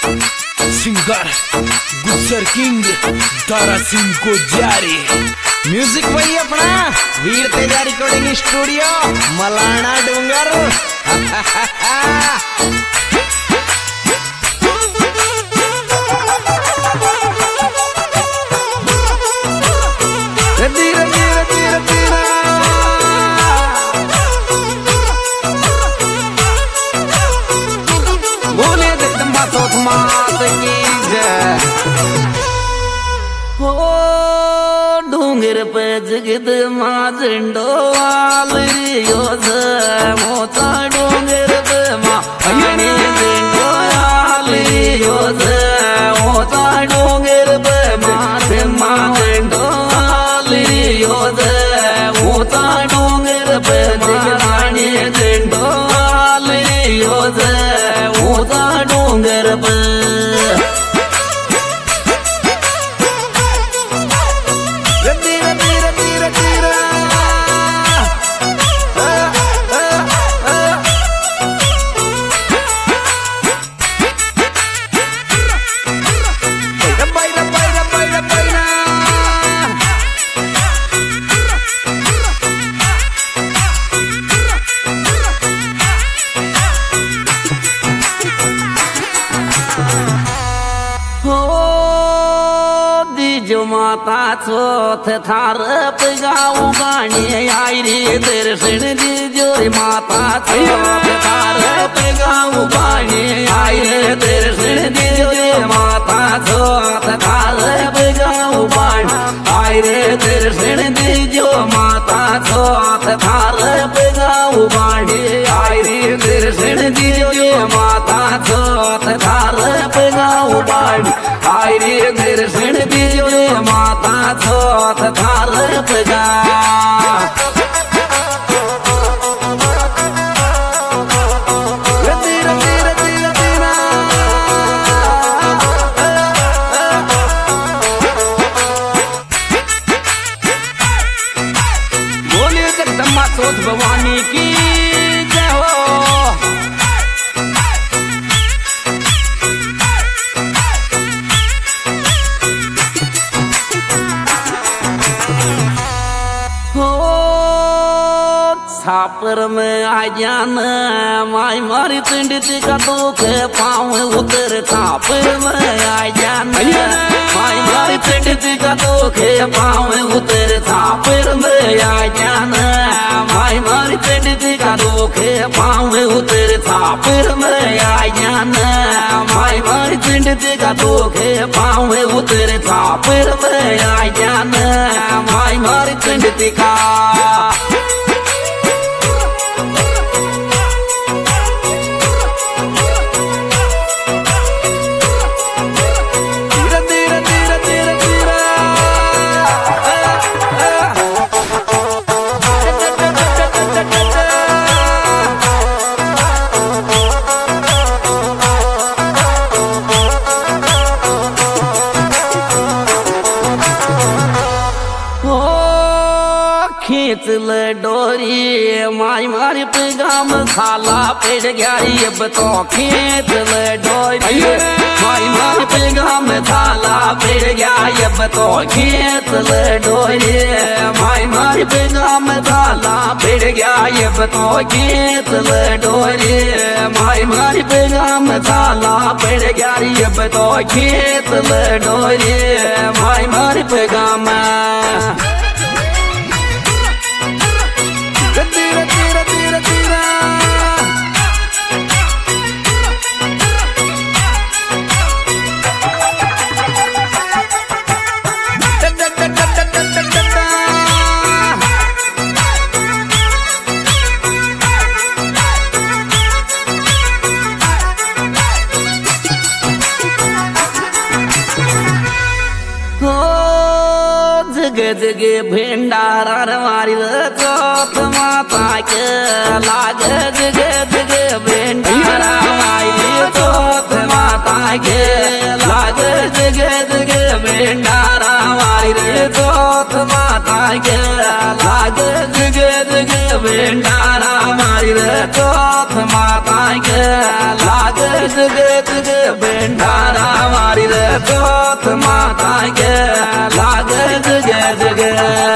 Singer Gujjar king Dara Singh को जारी। Music वही अपना वीर तेजा रिकॉर्डिंग स्टूडियो मलाना डूंगर। बोले मात की जय हो डूंगर पे जगद माँ झंडो वालियो मोता डूंगर पे माँ झंडो वालियो मोता डूंगर पे माँ झंडो वालियो मोता डूंगर पे जगदानी झंडो वालियो मोता डूंगर पे। जो माता चौथ थार गाँव गाने आई रे दर्शन दीजो माता चौथ थार गाँव गाने आई रे दर्शन दीजो माता चौथ थार गाँव गाने आई रे दर्शन दीजो माता चौथ थार गाँव गाने आई रे दर्शन दीजो माता चौथ थार गाँव गाने आई रे दर्शन दीजो माता चौथ थार पगा। बोलिए जगदम्बा चौथ भवानी की जय हो। छापर में आ जाना माई मारी पिंडित का दुख पाँव उतर छापर में आ जाना माई मारी पिंडित का दुख पाँव उतर छापर में आ जाना माई मारी पिंडित का दुख पाँव उतर छापर में आ जाना माई मारी पिंडित का दुख पाँव उतर छापर में आ जाना माई मारी पिंडित का। खींच ले डोरी माई मारी पैगाम खाला पेड़ गया अब तो खींच ले डोरी माई मारी पैगाम खाला पेड़ गया अब तो खींच ले डोरी माई मारी पैगाम खाला पेड़ गया अब तो खींच ले डोरी माई मारी पैगाम खाला पेड़ गया अब तो खींच ले डोरी माई मारी पैगाम। जगे जगे भेंडारा मारी चौथ माता के लाग जगे जगे भेंडारा मारी चौथ माता के लाग जगे जगे भेंडारा मारी चौथ माता के लाग जगे जगे भेंडारा मारी चौथ माता के लाग जगे जगे बेंडारा मारी रे दोत माता के लागे जगे जगे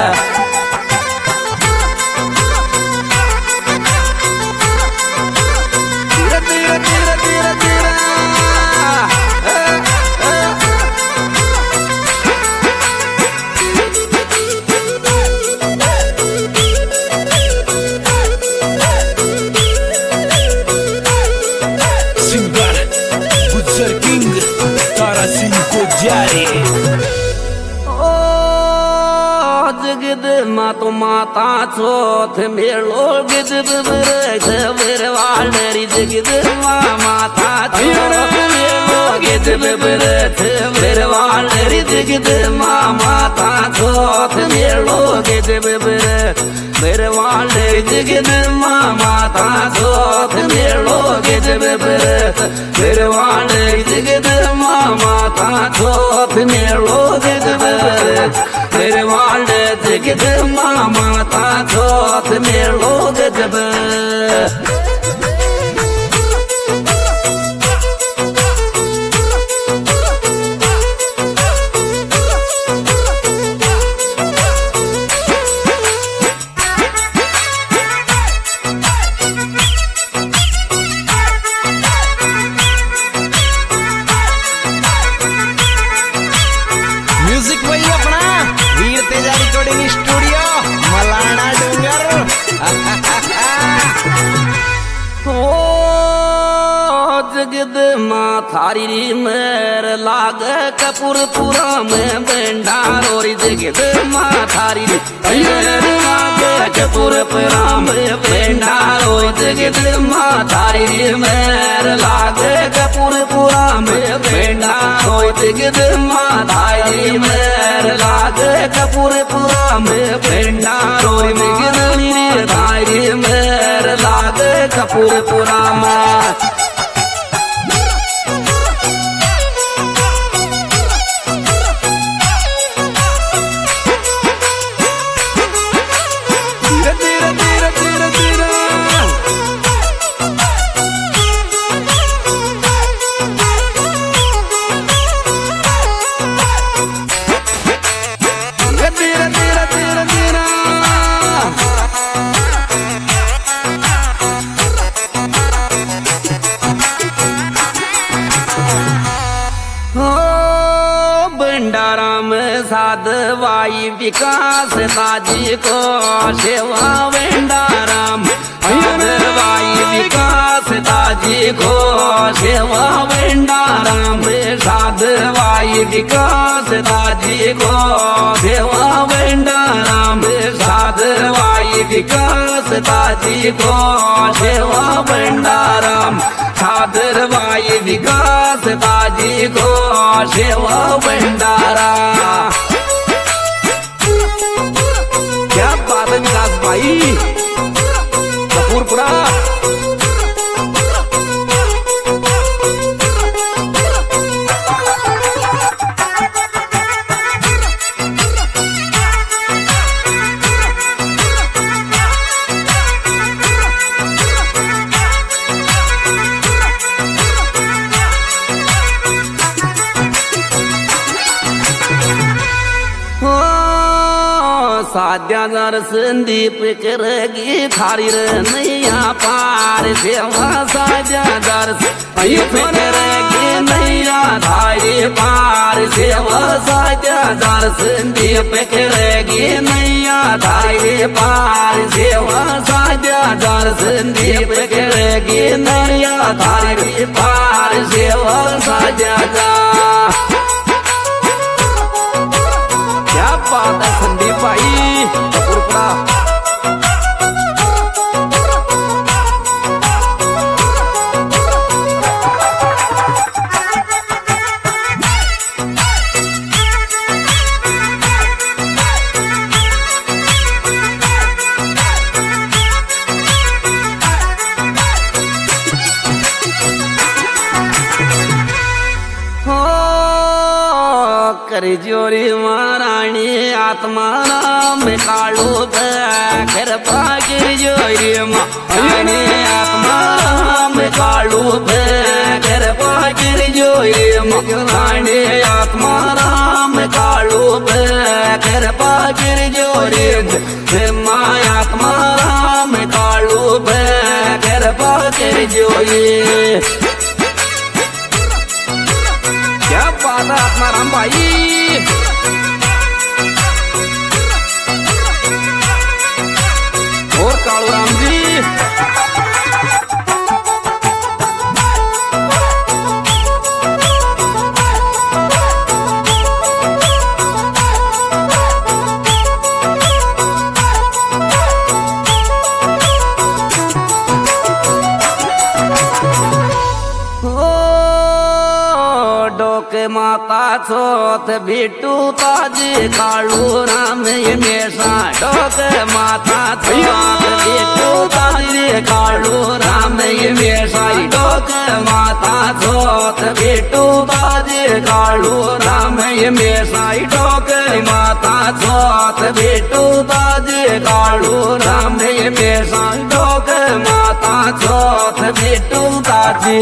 तो माता चोथ मेलो गिद मेरे वाली जगिद माता चोथ मेलो गिद मेरे वाली जगिद माता चोथ मेलो गिद मेरे वाली जगिद माता चोथ मेलो गिद मेरे वाली जगिद माता चोथ मेलो गिद मेरे वाले जगद माता चोथ मेलो गजब म्यूजिक वही अपना वीर तेजा रिकॉर्डिंग स्टूडियो मलाना डूंगर जगद माथारी मेर लाग कपूरपुरा में बेंडारोरी जगद माथारी लाग कपूरपुरा में बेंडारोरी जगद माथारी मेर लाग कपूरपुरा में बेंडारोरी जगद माथारी मेर लाग कपूरपुरा में बेंडारोरी में धारी मेर लाग कपूरपुरा में साधवाई विकास ताजी को सेवा वेंडाराम साधवाई विकास ताजी को सेवा वेंडाराम साधवाई विकास ताजी को सेवा वेंडाराम साधवाई विकास ताजी को सेवा वेंडाराम साधवाई विकास ताजी को सेवा वेंडारा क्या बात है विकास भाई कपूरपुरा साध्या जर संदीप करगी थारी रे नैया पार सेवा साध्या जर संदीप करगी नैया थारी पार सेवा साध्या जर संदीप करगी नैया थारी पार सेवा साध्या जर संदीप करगी नैया थारी पार सेवा साध्या क्या बात है संदीप भाई कपूरपुरा कर जोरी महारानी आत्मा राम कालू घर पाकर जोरी महारानी आत्मा राम कालू घर पाकर जोरी महारानी आत्मा राम कालू घर पाकर जोरी आत्मा राम कालू घर पाकर जोरी। क्या बात है आत्मा राम भाई। और कालू राम जी डोके माता छोत बिट्टू ताजी कालू राम हमेशा डोके माता छोत बिट्टू ताजी कालू राम हमेशा डोके माता छोत बिट्टू ताजी कालू राम हमेशा डोके माता छोत बिट्टू ताजी कालू राम हमेशा डोके माता छोत बिट्टू ताजी।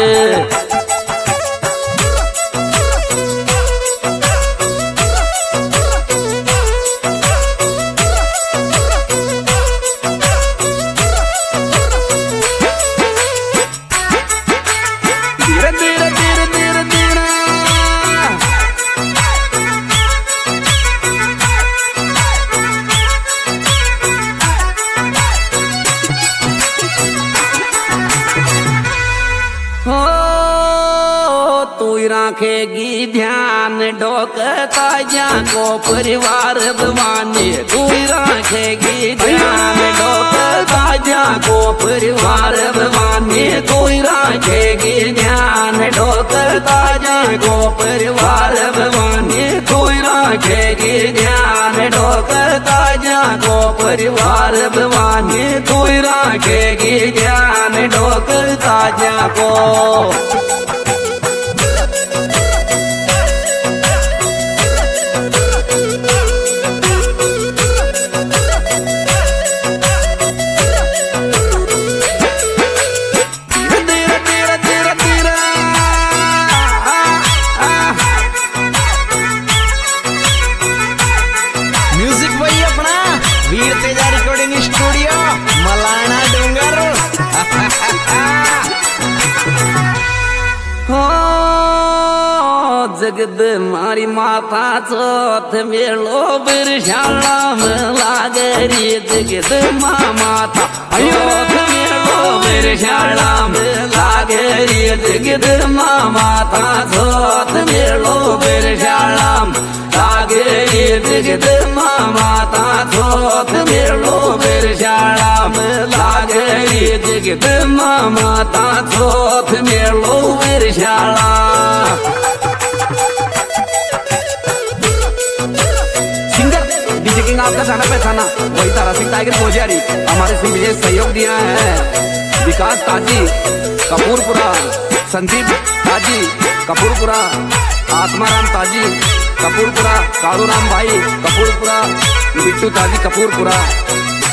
राखेगी ध्यान डोकता जा को परिवार भवानी तू राखेगी ध्यान डोकता जा को परिवार भवानी तू राखेगी ध्यान डोकता जा को परिवार भवानी तू राखेगी ध्यान डोकता जा को परिवार भवानी तू राखेगी ध्यान डोकता जा को। Veer Teja recording studio Malana Dungar. हो जगद मारी माता चौथ मेलो बिरशाला में लागरी जगद माता चौथ मेलो बिरशाला में लागरी जगद माता चौथ मेलो बिरशाला लागरी जगद माता चौथ मेलो बिरशाला में लागरी जगद माता चौथ मेलो बिरशाला। आपका जाना पहचाना वही तारा सिंह टाइगर पुजारी हमारे सिंह विजय सहयोग दिया है। विकास ताजी कपूरपुरा, संदीप ताजी कपूरपुरा, आत्माराम ताजी कपूरपुरा, कालू राम भाई कपूरपुरा, बिट्टू ताजी कपूरपुरा।